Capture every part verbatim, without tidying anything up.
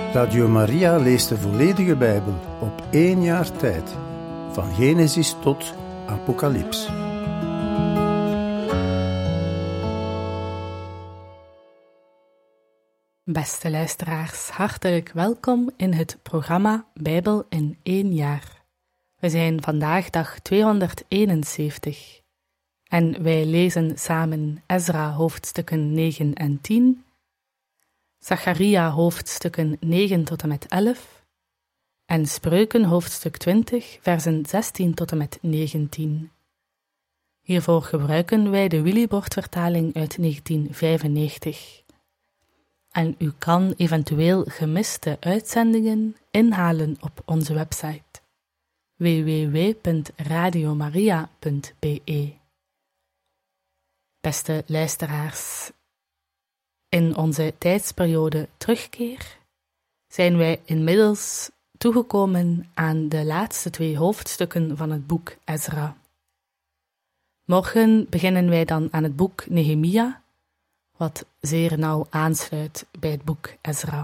Radio Maria leest de volledige Bijbel op één jaar tijd, van Genesis tot Apocalyps. Beste luisteraars, hartelijk welkom in het programma Bijbel in één jaar. We zijn vandaag dag tweehonderdeenenzeventig en wij lezen samen Ezra hoofdstukken negen en tien, Zacharia hoofdstukken negen tot en met elf en Spreuken hoofdstuk twintig, versen zestien tot en met negentien. Hiervoor gebruiken wij de Willibrord-vertaling uit negentien vijfennegentig. En u kan eventueel gemiste uitzendingen inhalen op onze website w w w punt radio maria punt b e. Beste luisteraars, in onze tijdsperiode terugkeer zijn wij inmiddels toegekomen aan de laatste twee hoofdstukken van het boek Ezra. Morgen beginnen wij dan aan het boek Nehemia, wat zeer nauw aansluit bij het boek Ezra.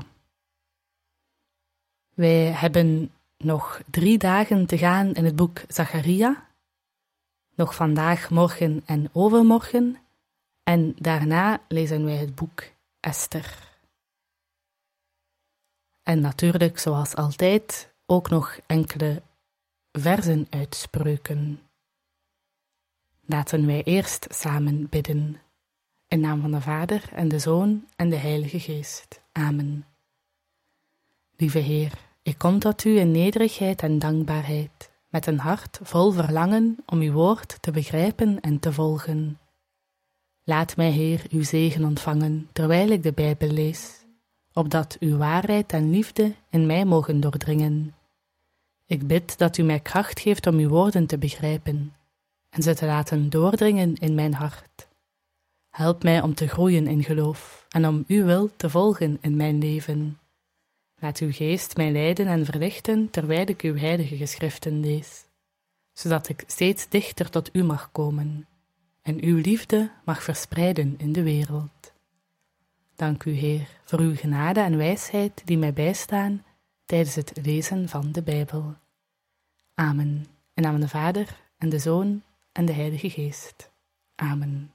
Wij hebben nog drie dagen te gaan in het boek Zacharia, nog vandaag, morgen en overmorgen, en daarna lezen wij het boek Esther. En natuurlijk, zoals altijd, ook nog enkele versen uit Spreuken. Laten wij eerst samen bidden. In naam van de Vader en de Zoon en de Heilige Geest. Amen. Lieve Heer, ik kom tot U in nederigheid en dankbaarheid, met een hart vol verlangen om Uw woord te begrijpen en te volgen. Laat mij, Heer, Uw zegen ontvangen, terwijl ik de Bijbel lees, opdat Uw waarheid en liefde in mij mogen doordringen. Ik bid dat U mij kracht geeft om Uw woorden te begrijpen en ze te laten doordringen in mijn hart. Help mij om te groeien in geloof en om Uw wil te volgen in mijn leven. Laat Uw geest mij leiden en verlichten terwijl ik Uw heilige geschriften lees, zodat ik steeds dichter tot U mag komen en Uw liefde mag verspreiden in de wereld. Dank U, Heer, voor Uw genade en wijsheid die mij bijstaan tijdens het lezen van de Bijbel. Amen. In naam van de Vader en de Zoon en de Heilige Geest. Amen.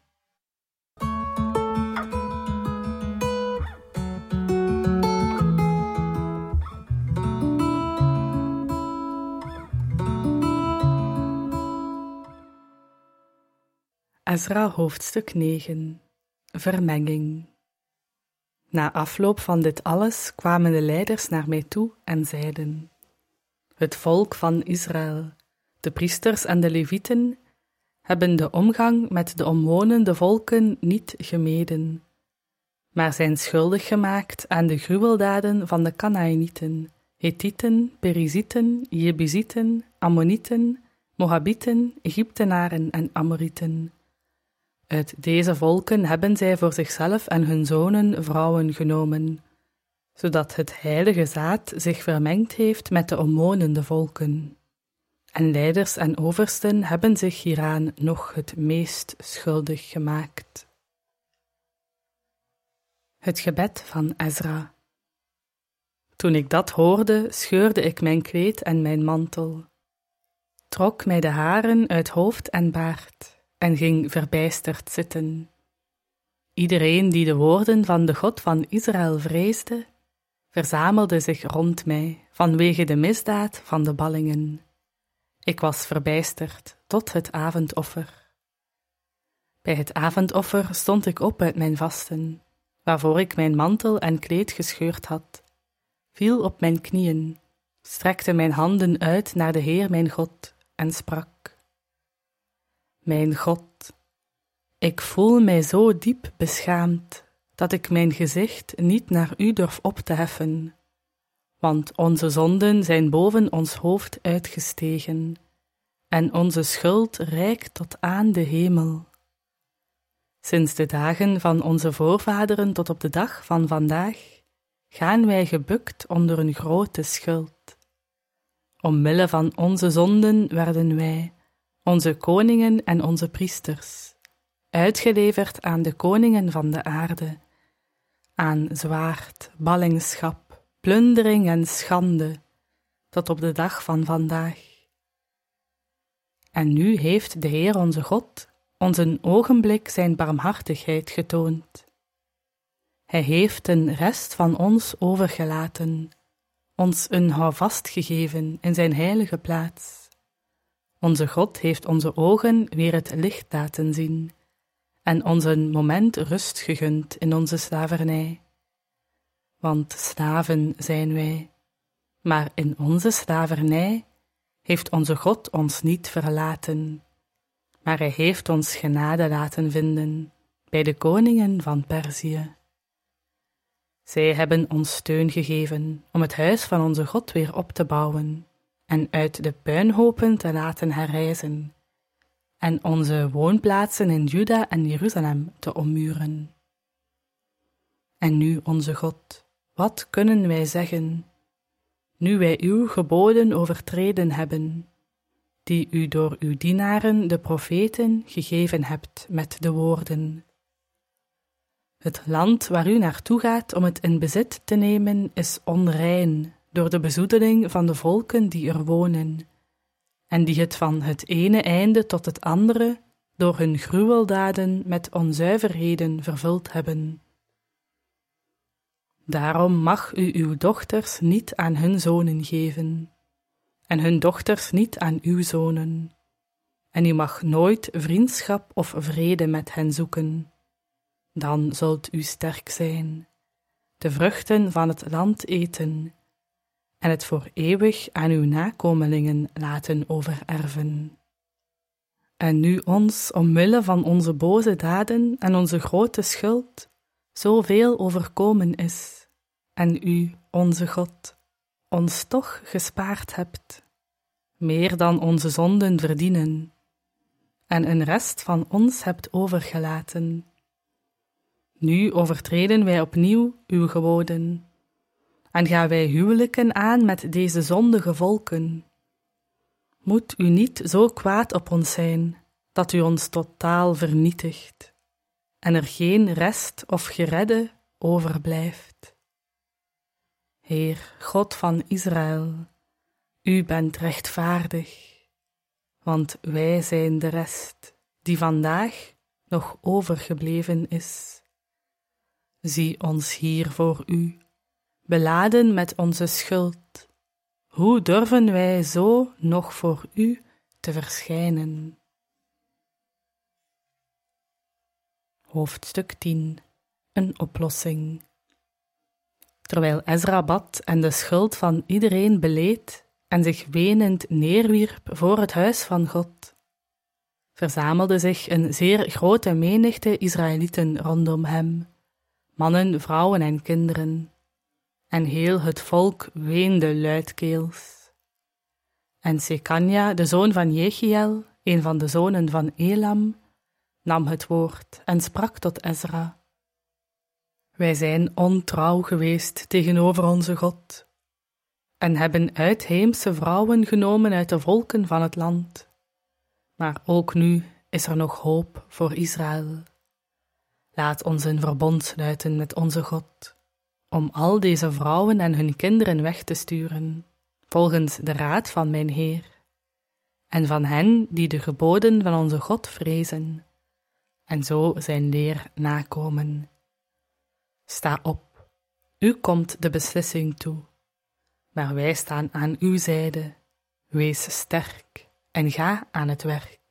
Ezra hoofdstuk negen. Vermenging. Na afloop van dit alles kwamen de leiders naar mij toe en zeiden: Het volk van Israël, de priesters en de levieten, hebben de omgang met de omwonende volken niet gemeden, maar zijn schuldig gemaakt aan de gruweldaden van de Kanaanieten, Hethieten, Perizieten, Jebusieten, Ammonieten, Moabieten, Egyptenaren en Amorieten. Uit deze volken hebben zij voor zichzelf en hun zonen vrouwen genomen, zodat het heilige zaad zich vermengd heeft met de omwonende volken. En leiders en oversten hebben zich hieraan nog het meest schuldig gemaakt. Het gebed van Ezra. Toen ik dat hoorde, scheurde ik mijn kleed en mijn mantel, trok mij de haren uit hoofd en baard en ging verbijsterd zitten. Iedereen die de woorden van de God van Israël vreesde, verzamelde zich rond mij vanwege de misdaad van de ballingen. Ik was verbijsterd tot het avondoffer. Bij het avondoffer stond ik op uit mijn vasten, waarvoor ik mijn mantel en kleed gescheurd had, viel op mijn knieën, strekte mijn handen uit naar de Heer mijn God en sprak: Mijn God, ik voel mij zo diep beschaamd dat ik mijn gezicht niet naar U durf op te heffen, want onze zonden zijn boven ons hoofd uitgestegen en onze schuld reikt tot aan de hemel. Sinds de dagen van onze voorvaderen tot op de dag van vandaag gaan wij gebukt onder een grote schuld. Omwille van onze zonden werden wij, onze koningen en onze priesters, uitgeleverd aan de koningen van de aarde, aan zwaard, ballingschap, plundering en schande, tot op de dag van vandaag. En nu heeft de Heer onze God ons een ogenblik zijn barmhartigheid getoond. Hij heeft een rest van ons overgelaten, ons een houvast gegeven in zijn heilige plaats. Onze God heeft onze ogen weer het licht laten zien en ons een moment rust gegund in onze slavernij. Want slaven zijn wij, maar in onze slavernij heeft onze God ons niet verlaten, maar hij heeft ons genade laten vinden bij de koningen van Perzië. Zij hebben ons steun gegeven om het huis van onze God weer op te bouwen en uit de puinhopen te laten herrijzen en onze woonplaatsen in Juda en Jeruzalem te ommuren. En nu, onze God, wat kunnen wij zeggen, nu wij uw geboden overtreden hebben, die u door uw dienaren, de profeten, gegeven hebt met de woorden: het land waar u naartoe gaat om het in bezit te nemen is onrein door de bezoedeling van de volken die er wonen, en die het van het ene einde tot het andere door hun gruweldaden met onzuiverheden vervuld hebben. Daarom mag u uw dochters niet aan hun zonen geven, en hun dochters niet aan uw zonen, en u mag nooit vriendschap of vrede met hen zoeken. Dan zult u sterk zijn, de vruchten van het land eten, en het voor eeuwig aan uw nakomelingen laten overerven. En nu ons, omwille van onze boze daden en onze grote schuld, zoveel overkomen is, en u, onze God, ons toch gespaard hebt, meer dan onze zonden verdienen, en een rest van ons hebt overgelaten. Nu overtreden wij opnieuw uw geboden, en gaan wij huwelijken aan met deze zondige volken. Moet u niet zo kwaad op ons zijn, dat u ons totaal vernietigt, en er geen rest of geredde overblijft. Heer, God van Israël, u bent rechtvaardig, want wij zijn de rest, die vandaag nog overgebleven is. Zie ons hier voor u, beladen met onze schuld. Hoe durven wij zo nog voor u te verschijnen? Hoofdstuk tien. Een oplossing. Terwijl Ezra bad en de schuld van iedereen beleed en zich wenend neerwierp voor het huis van God, verzamelde zich een zeer grote menigte Israëlieten rondom hem, mannen, vrouwen en kinderen, en heel het volk weende luidkeels. En Sekania, de zoon van Jechiel, een van de zonen van Elam, nam het woord en sprak tot Ezra: wij zijn ontrouw geweest tegenover onze God, en hebben uitheemse vrouwen genomen uit de volken van het land. Maar ook nu is er nog hoop voor Israël. Laat ons een verbond sluiten met onze God, om al deze vrouwen en hun kinderen weg te sturen, volgens de raad van mijn Heer, en van hen die de geboden van onze God vrezen, en zo zijn leer nakomen. Sta op, u komt de beslissing toe, maar wij staan aan uw zijde. Wees sterk en ga aan het werk.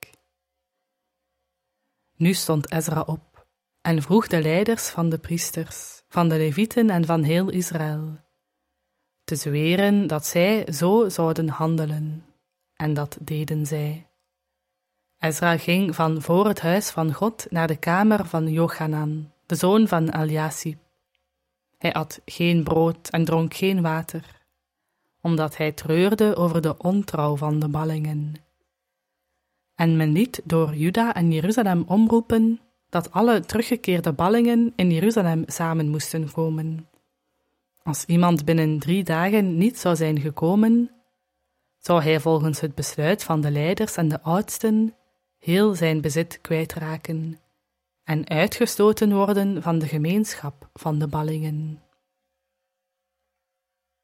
Nu stond Ezra op en vroeg de leiders van de priesters, van de Levieten en van heel Israël, te zweren dat zij zo zouden handelen, en dat deden zij. Ezra ging van voor het huis van God naar de kamer van Jochanan, de zoon van Eliasib. Hij at geen brood en dronk geen water, omdat hij treurde over de ontrouw van de ballingen. En men liet door Juda en Jeruzalem omroepen dat alle teruggekeerde ballingen in Jeruzalem samen moesten komen. Als iemand binnen drie dagen niet zou zijn gekomen, zou hij volgens het besluit van de leiders en de oudsten heel zijn bezit kwijtraken en uitgestoten worden van de gemeenschap van de ballingen.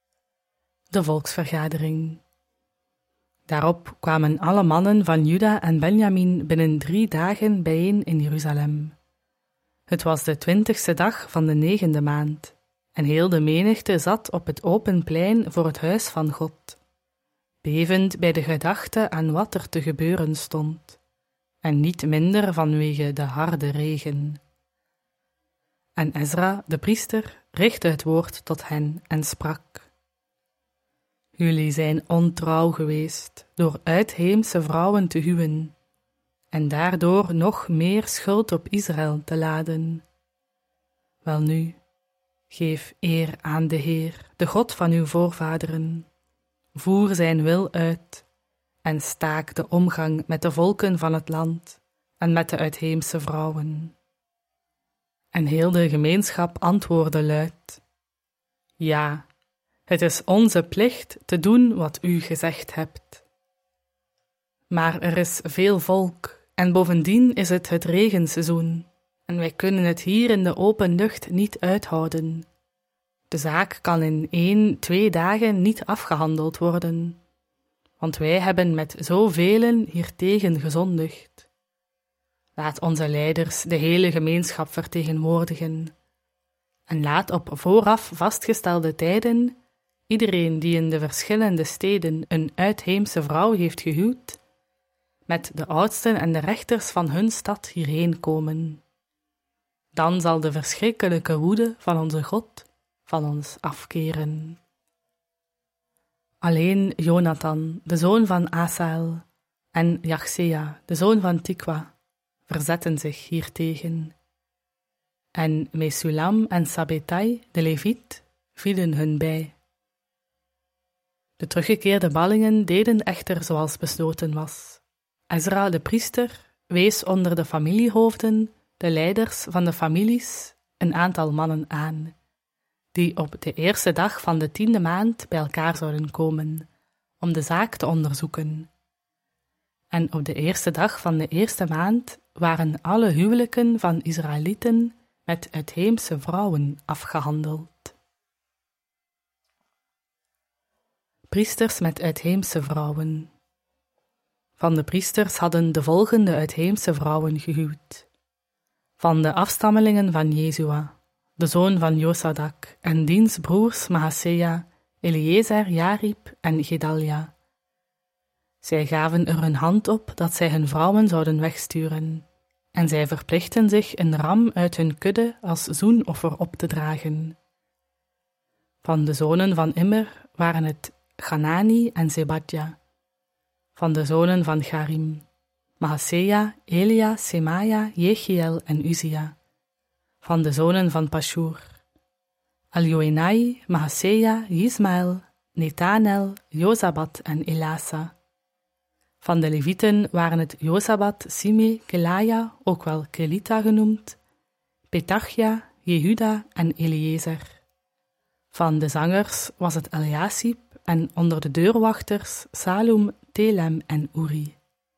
de volksvergadering. Daarop kwamen alle mannen van Juda en Benjamin binnen drie dagen bijeen in Jeruzalem. Het was de twintigste dag van de negende maand, en heel de menigte zat op het open plein voor het huis van God, bevend bij de gedachte aan wat er te gebeuren stond, en niet minder vanwege de harde regen. En Ezra, de priester, richtte het woord tot hen en sprak: Jullie zijn ontrouw geweest door uitheemse vrouwen te huwen, en daardoor nog meer schuld op Israël te laden. Welnu, geef eer aan de Heer, de God van uw voorvaderen. Voer zijn wil uit en staak de omgang met de volken van het land en met de uitheemse vrouwen. En heel de gemeenschap antwoordde luid: Ja, het is onze plicht te doen wat u gezegd hebt. Maar er is veel volk, en bovendien is het het regenseizoen, en wij kunnen het hier in de open lucht niet uithouden. De zaak kan in één, twee dagen niet afgehandeld worden, want wij hebben met zoveel hiertegen gezondigd. Laat onze leiders de hele gemeenschap vertegenwoordigen, en laat op vooraf vastgestelde tijden iedereen die in de verschillende steden een uitheemse vrouw heeft gehuwd, met de oudsten en de rechters van hun stad hierheen komen. Dan zal de verschrikkelijke woede van onze God van ons afkeren. Alleen Jonathan, de zoon van Asael, en Jachsea, de zoon van Tikwa, verzetten zich hiertegen. En Mesulam en Sabetai, de Leviet, vielen hun bij. De teruggekeerde ballingen deden echter zoals besloten was. Ezra, de priester, wees onder de familiehoofden, de leiders van de families, een aantal mannen aan, die op de eerste dag van de tiende maand bij elkaar zouden komen, om de zaak te onderzoeken. En op de eerste dag van de eerste maand waren alle huwelijken van Israëlieten met uitheemse vrouwen afgehandeld. Priesters met uitheemse vrouwen. Van de priesters hadden de volgende uitheemse vrouwen gehuwd: van de afstammelingen van Jezua, de zoon van Josadak, en diens broers Maasea, Eliezer, Jarib en Gedalia. Zij gaven er hun hand op dat zij hun vrouwen zouden wegsturen, en zij verplichten zich een ram uit hun kudde als zoenoffer op te dragen. Van de zonen van Immer waren het Hanani en Zebadja. Van de zonen van Garim, Maasea, Elia, Semaja, Jechiel en Uzia. Van de zonen van Pashur, Aljoenai, Maasea, Ismael, Netanel, Jozabat en Elasa. Van de Levieten waren het Jozabat, Sime, Kelaja, ook wel Kelita genoemd, Petachia, Jehuda en Eliezer. Van de zangers was het Eliasib en onder de deurwachters Salum, Telem en Uri.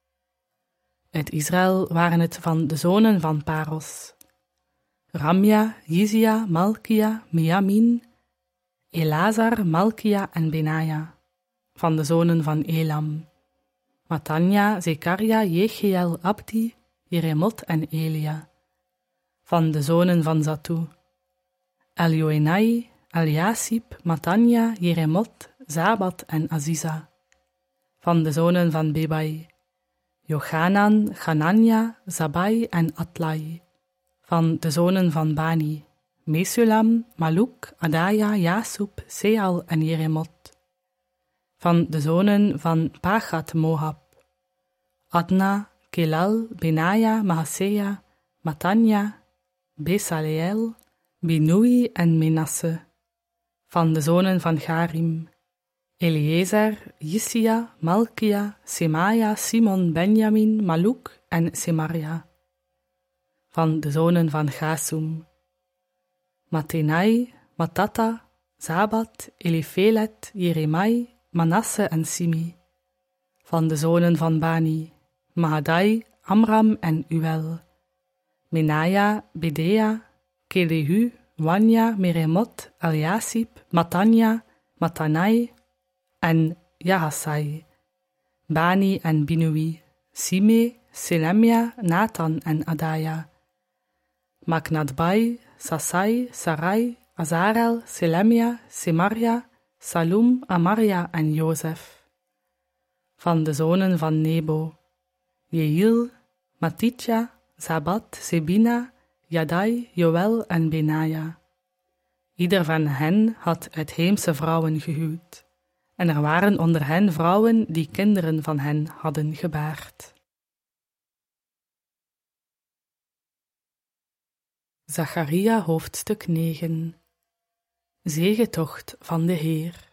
Uit Israël waren het van de zonen van Paros, Ramja, Jizia, Malkia, Miamin, Elazar, Malkia en Benaja. Van de zonen van Elam, Matanja, Zekaria, Jechiel, Abdi, Jeremot en Elia. Van de zonen van Zatu, Eljoenai, Eliasib, Matanja, Jeremot, Zabat en Aziza. Van de zonen van Bebai, Jochanan, Hanania, Zabai en Atlai. Van de zonen van Bani, Mesulam, Maluk, Adaya, Jasub, Seal en Jeremot. Van de zonen van Pachat Moab, Adna, Kelal, Benaja, Maasea, Matanja, Besaleel, Binui en Menasse. Van de zonen van Garim, Eliezer, Jisia, Malkia, Semaja, Simon, Benjamin, Maluk en Semaria. Van de zonen van Gasum, Matenai, Matata, Zabat, Elifelet, Jeremai, Manasse en Simi. Van de zonen van Bani, Mahadai, Amram en Uel. Menaja, Bedea, Kelehu, Wanja, Meremot, Eliasib, Matanja, Matanai, en Jahassai, Bani en Binui, Sime, Selemia, Nathan en Adaya, Maknadbai, Sasai, Sarai, Azarel, Selemia, Semaria, Salum, Amaria en Jozef. Van de zonen van Nebo, Jehiel, Matitja, Zabat, Sebina, Jadai, Joël en Benaja. Ieder van hen had uitheemse vrouwen gehuwd, en er waren onder hen vrouwen die kinderen van hen hadden gebaard. Zacharia hoofdstuk negen. Zegetocht van de Heer.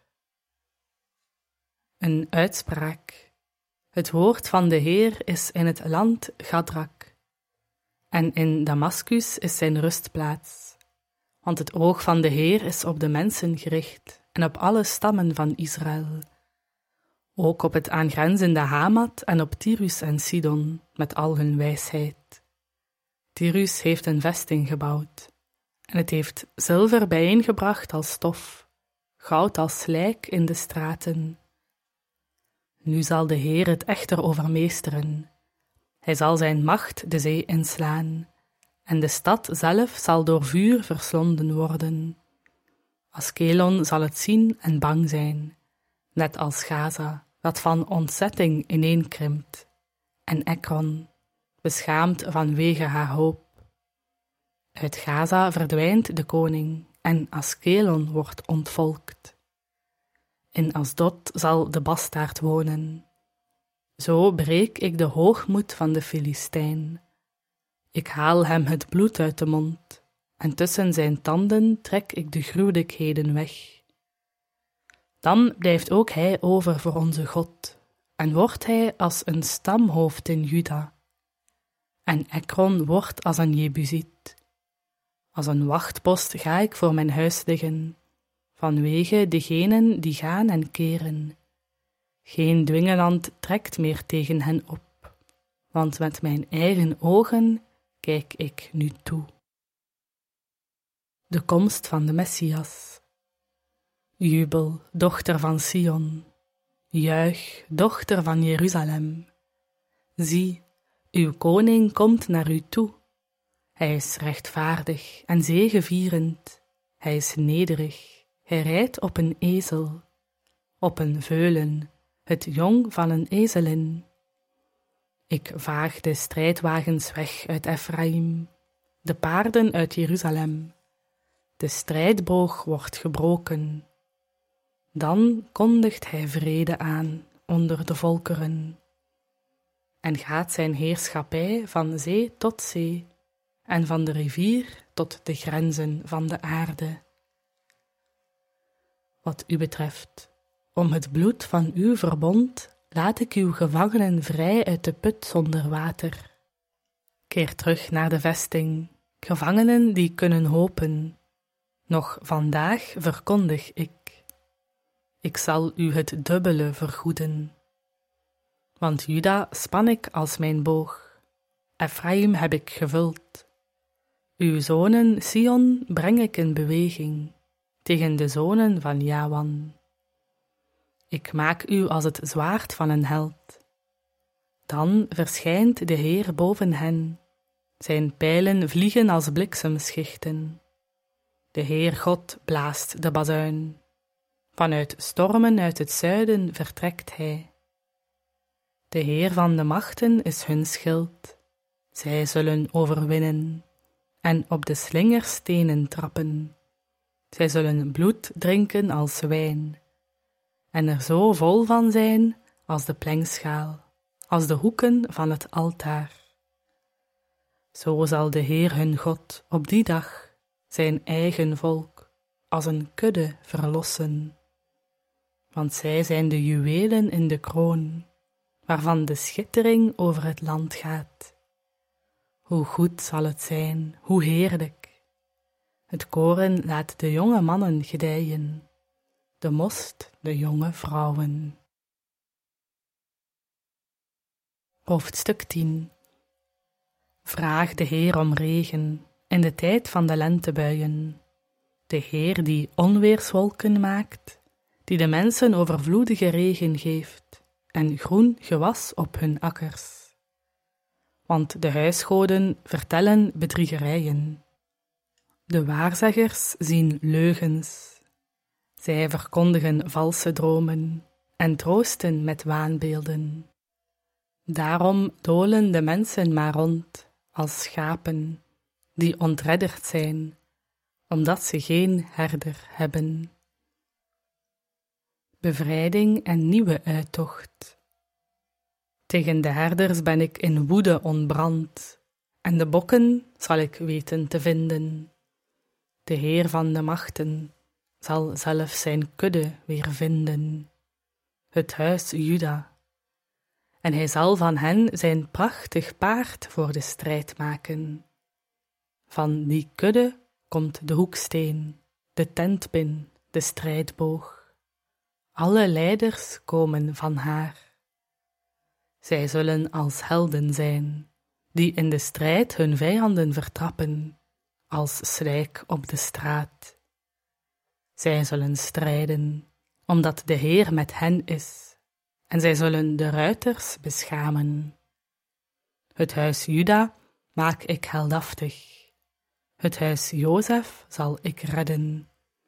Een uitspraak. Het woord van de Heer is in het land Gadrak, en in Damaskus is zijn rustplaats. Want het oog van de Heer is op de mensen gericht en op alle stammen van Israël. Ook op het aangrenzende Hamat en op Tyrus en Sidon met al hun wijsheid. Tyrus heeft een vesting gebouwd en het heeft zilver bijeengebracht als stof, goud als slijk in de straten. Nu zal de Heer het echter overmeesteren. Hij zal zijn macht de zee inslaan, en de stad zelf zal door vuur verslonden worden. Askelon zal het zien en bang zijn, net als Gaza, dat van ontzetting ineenkrimpt, en Ekron, beschaamd vanwege haar hoop. Uit Gaza verdwijnt de koning, en Askelon wordt ontvolkt. In Asdod zal de bastaard wonen. Zo breek ik de hoogmoed van de Filistijn. Ik haal hem het bloed uit de mond, en tussen zijn tanden trek ik de gruwelijkheden weg. Dan blijft ook hij over voor onze God, en wordt hij als een stamhoofd in Juda. En Ekron wordt als een Jebusiet. Als een wachtpost ga ik voor mijn huis liggen, vanwege degenen die gaan en keren. Geen dwingeland trekt meer tegen hen op, want met mijn eigen ogen kijk ik nu toe. De komst van de Messias. Jubel, dochter van Sion. Juich, dochter van Jeruzalem. Zie, uw koning komt naar u toe. Hij is rechtvaardig en zegevierend. Hij is nederig. Hij rijdt op een ezel, op een veulen, het jong van een ezelin. Ik vaag de strijdwagens weg uit Ephraim, de paarden uit Jeruzalem. De strijdboog wordt gebroken. Dan kondigt hij vrede aan onder de volkeren. En gaat zijn heerschappij van zee tot zee, en van de rivier tot de grenzen van de aarde. Wat u betreft, om het bloed van uw verbond, laat ik uw gevangenen vrij uit de put zonder water. Keer terug naar de vesting, gevangenen die kunnen hopen. Nog vandaag verkondig ik. Ik zal u het dubbele vergoeden. Want Juda span ik als mijn boog, Ephraim heb ik gevuld. Uw zonen Sion breng ik in beweging, tegen de zonen van Jawan. Ik maak u als het zwaard van een held. Dan verschijnt de Heer boven hen, zijn pijlen vliegen als bliksemschichten. De Heer God blaast de bazuin. Vanuit stormen uit het zuiden vertrekt hij. De Heer van de machten is hun schild. Zij zullen overwinnen en op de slingerstenen trappen. Zij zullen bloed drinken als wijn en er zo vol van zijn als de plengschaal, als de hoeken van het altaar. Zo zal de Heer hun God op die dag zijn eigen volk als een kudde verlossen. Want zij zijn de juwelen in de kroon, waarvan de schittering over het land gaat. Hoe goed zal het zijn, hoe heerlijk. Het koren laat de jonge mannen gedijen, de most de jonge vrouwen. Hoofdstuk tien. Vraag de Heer om regen in de tijd van de lentebuien. De Heer die onweerswolken maakt, die de mensen overvloedige regen geeft en groen gewas op hun akkers. Want de huisgoden vertellen bedriegerijen. De waarzeggers zien leugens. Zij verkondigen valse dromen en troosten met waanbeelden. Daarom dolen de mensen maar rond als schapen die ontredderd zijn, omdat ze geen herder hebben. Bevrijding en nieuwe uittocht. Tegen de herders ben ik in woede ontbrand, en de bokken zal ik weten te vinden. De Heer van de machten zal zelf zijn kudde weer vinden, het huis Juda. En hij zal van hen zijn prachtig paard voor de strijd maken. Van die kudde komt de hoeksteen, de tentpin, de strijdboog. Alle leiders komen van haar. Zij zullen als helden zijn, die in de strijd hun vijanden vertrappen, als slijk op de straat. Zij zullen strijden, omdat de Heer met hen is, en zij zullen de ruiters beschamen. Het huis Juda maak ik heldhaftig, het huis Jozef zal ik redden.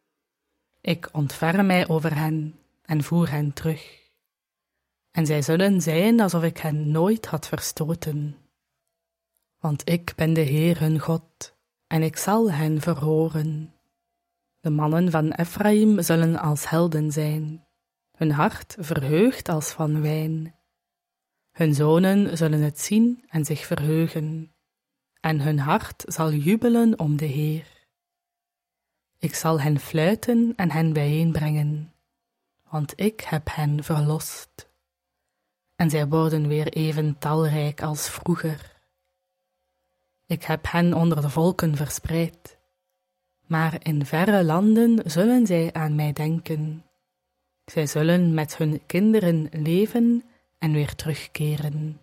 Ik ontferm mij over hen en voer hen terug, en zij zullen zijn alsof ik hen nooit had verstoten. Want ik ben de Heer hun God, en ik zal hen verhoren. De mannen van Ephraim zullen als helden zijn, hun hart verheugd als van wijn. Hun zonen zullen het zien en zich verheugen, en hun hart zal jubelen om de Heer. Ik zal hen fluiten en hen bijeenbrengen, want ik heb hen verlost. En zij worden weer even talrijk als vroeger. Ik heb hen onder de volken verspreid, maar in verre landen zullen zij aan mij denken. Zij zullen met hun kinderen leven en weer terugkeren.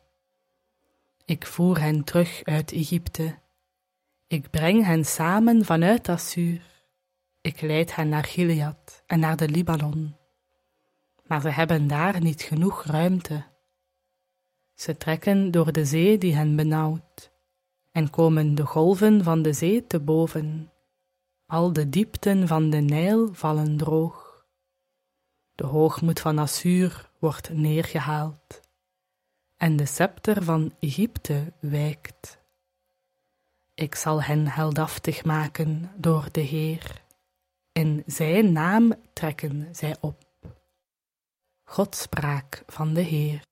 Ik voer hen terug uit Egypte. Ik breng hen samen vanuit Assur. Ik leid hen naar Gilead en naar de Libanon. Maar ze hebben daar niet genoeg ruimte. Ze trekken door de zee die hen benauwt, en komen de golven van de zee te boven. Al de diepten van de Nijl vallen droog. De hoogmoed van Assur wordt neergehaald, en de scepter van Egypte wijkt. Ik zal hen heldhaftig maken door de Heer. In zijn naam trekken zij op. Godspraak van de Heer.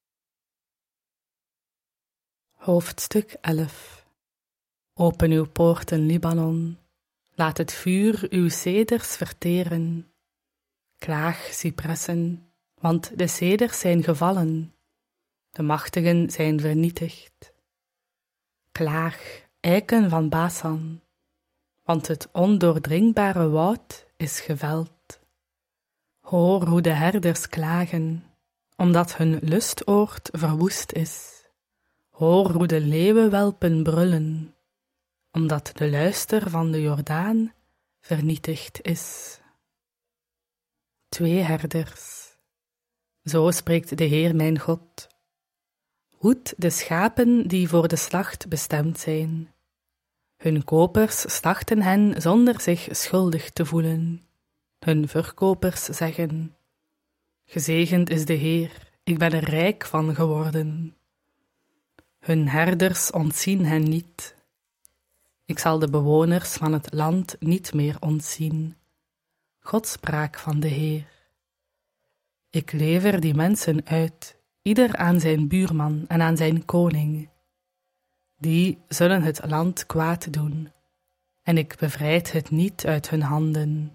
Hoofdstuk elf. Open uw poorten, Libanon. Laat het vuur uw ceders verteren. Klaag, cypressen, want de ceders zijn gevallen. De machtigen zijn vernietigd. Klaag, eiken van Basan, want het ondoordringbare woud is geveld. Hoor hoe de herders klagen, omdat hun lustoord verwoest is. Hoor hoe de leeuwenwelpen brullen, omdat de luister van de Jordaan vernietigd is. Twee herders. Zo spreekt de Heer mijn God. Hoed de schapen die voor de slacht bestemd zijn. Hun kopers slachten hen zonder zich schuldig te voelen. Hun verkopers zeggen: gezegend is de Heer, ik ben er rijk van geworden. Hun herders ontzien hen niet. Ik zal de bewoners van het land niet meer ontzien. Godspraak van de Heer. Ik lever die mensen uit, ieder aan zijn buurman en aan zijn koning. Die zullen het land kwaad doen, en ik bevrijd het niet uit hun handen.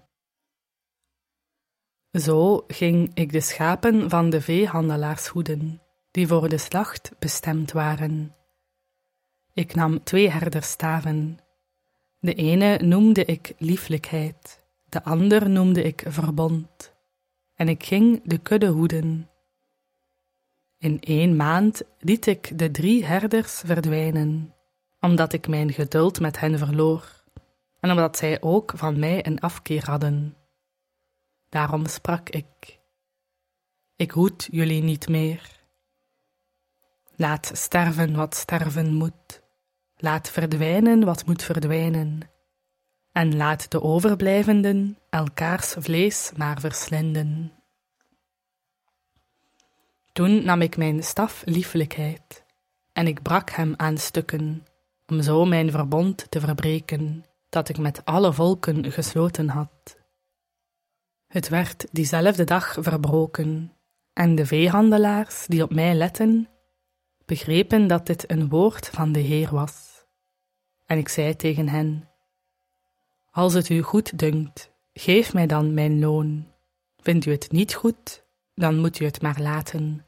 Zo ging ik de schapen van de veehandelaars hoeden, die voor de slacht bestemd waren. Ik nam twee herderstaven. De ene noemde ik lieflijkheid, de ander noemde ik verbond. En ik ging de kudde hoeden. In één maand liet ik de drie herders verdwijnen, omdat ik mijn geduld met hen verloor, en omdat zij ook van mij een afkeer hadden. Daarom sprak ik: ik hoed jullie niet meer. Laat sterven wat sterven moet. Laat verdwijnen wat moet verdwijnen. En laat de overblijvenden elkaars vlees maar verslinden. Toen nam ik mijn staf lieflijkheid en ik brak hem aan stukken, om zo mijn verbond te verbreken, dat ik met alle volken gesloten had. Het werd diezelfde dag verbroken, en de veehandelaars die op mij letten, begrepen dat dit een woord van de Heer was. En ik zei tegen hen: als het u goed dunkt, geef mij dan mijn loon. Vindt u het niet goed, dan moet u het maar laten.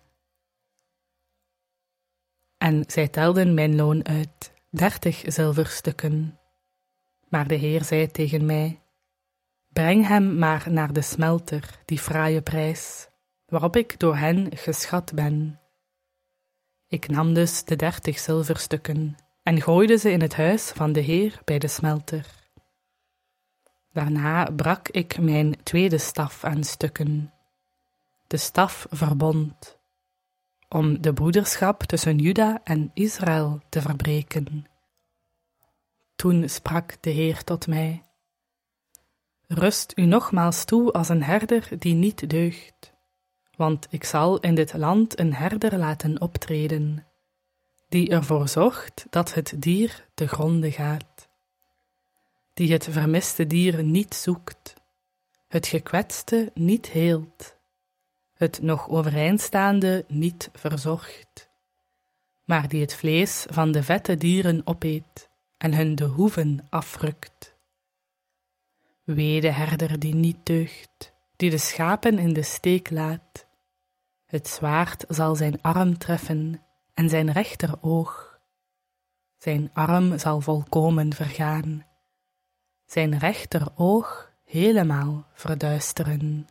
En zij telden mijn loon uit, dertig zilverstukken. Maar de Heer zei tegen mij: breng hem maar naar de smelter, die fraaie prijs, waarop ik door hen geschat ben. Ik nam dus de dertig zilverstukken en gooide ze in het huis van de Heer bij de smelter. Daarna brak ik mijn tweede staf aan stukken, de staf verbond, om de broederschap tussen Juda en Israël te verbreken. Toen sprak de Heer tot mij: rust u nogmaals toe als een herder die niet deugt, want ik zal in dit land een herder laten optreden, die ervoor zorgt dat het dier te gronde gaat, die het vermiste dier niet zoekt, het gekwetste niet heelt, het nog overeindstaande niet verzorgt, maar die het vlees van de vette dieren opeet en hun de hoeven afrukt. Wee de herder die niet deugt, die de schapen in de steek laat. Het zwaard zal zijn arm treffen en zijn rechteroog. Zijn arm zal volkomen vergaan, zijn rechteroog helemaal verduisteren.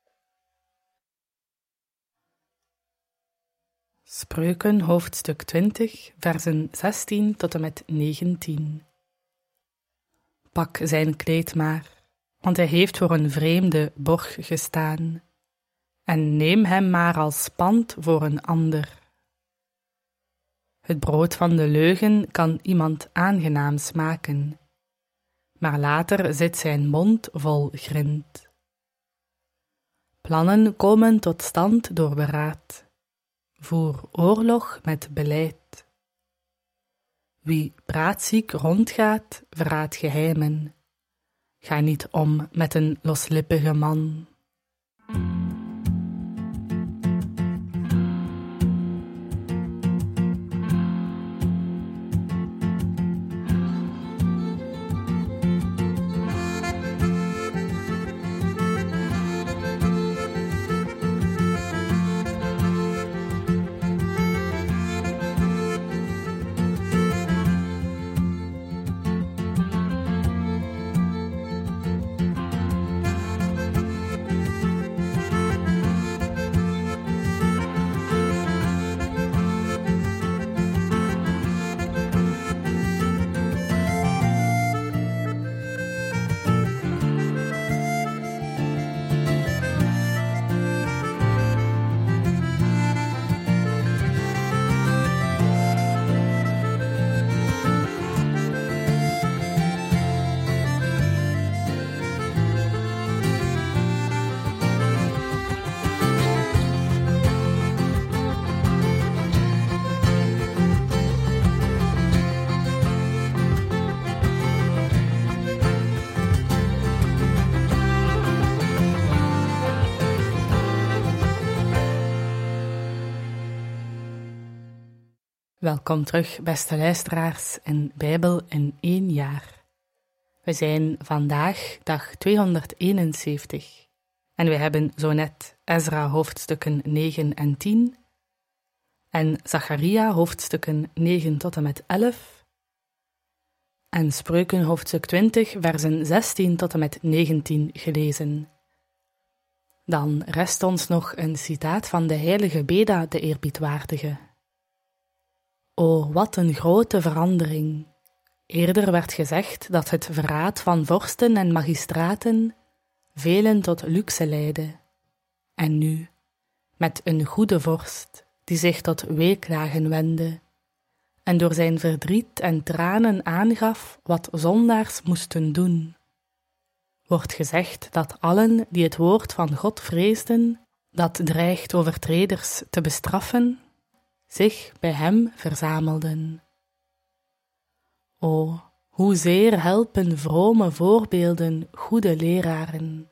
Spreuken hoofdstuk twintig, versen zestien tot en met negentien. Pak zijn kleed maar, want hij heeft voor een vreemde borg gestaan, en neem hem maar als pand voor een ander. Het brood van de leugen kan iemand aangenaam smaken, maar later zit zijn mond vol grind. Plannen komen tot stand door beraad. Voer oorlog met beleid. Wie praatziek rondgaat, verraadt geheimen. Ga niet om met een loslippige man. Welkom terug, beste luisteraars, in Bijbel in één jaar. We zijn vandaag dag tweehonderdeenenzeventig en we hebben zo net Ezra hoofdstukken negen en tien en Zacharia hoofdstukken negen tot en met elf en Spreuken hoofdstuk twintig versen zestien tot en met negentien gelezen. Dan rest ons nog een citaat van de heilige Beda de eerbiedwaardige. O, wat een grote verandering! Eerder werd gezegd dat het verraad van vorsten en magistraten velen tot luxe leidde. En nu, met een goede vorst, die zich tot weeklagen wendde, en door zijn verdriet en tranen aangaf wat zondaars moesten doen, wordt gezegd dat allen die het woord van God vreesden, dat dreigt overtreders te bestraffen, zich bij hem verzamelden. O, hoezeer helpen vrome voorbeelden goede leraren.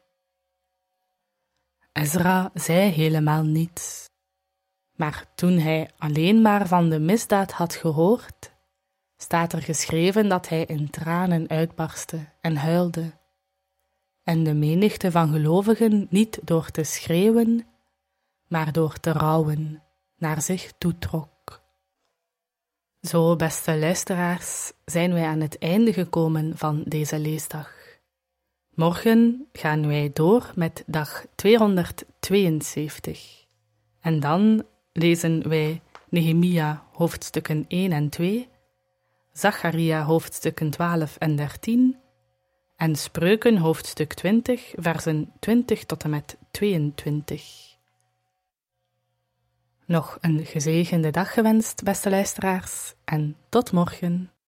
Ezra zei helemaal niets, maar toen hij alleen maar van de misdaad had gehoord, staat er geschreven dat hij in tranen uitbarstte en huilde, en de menigte van gelovigen niet door te schreeuwen, maar door te rouwen, naar zich toetrok. Zo, beste luisteraars, zijn wij aan het einde gekomen van deze leesdag. Morgen gaan wij door met dag tweehonderdtweeënzeventig. En dan lezen wij Nehemia hoofdstukken één en twee, Zacharia hoofdstukken twaalf en dertien en Spreuken hoofdstuk twintig, versen twintig tot en met tweeëntwintig. Nog een gezegende dag gewenst, beste luisteraars, en tot morgen.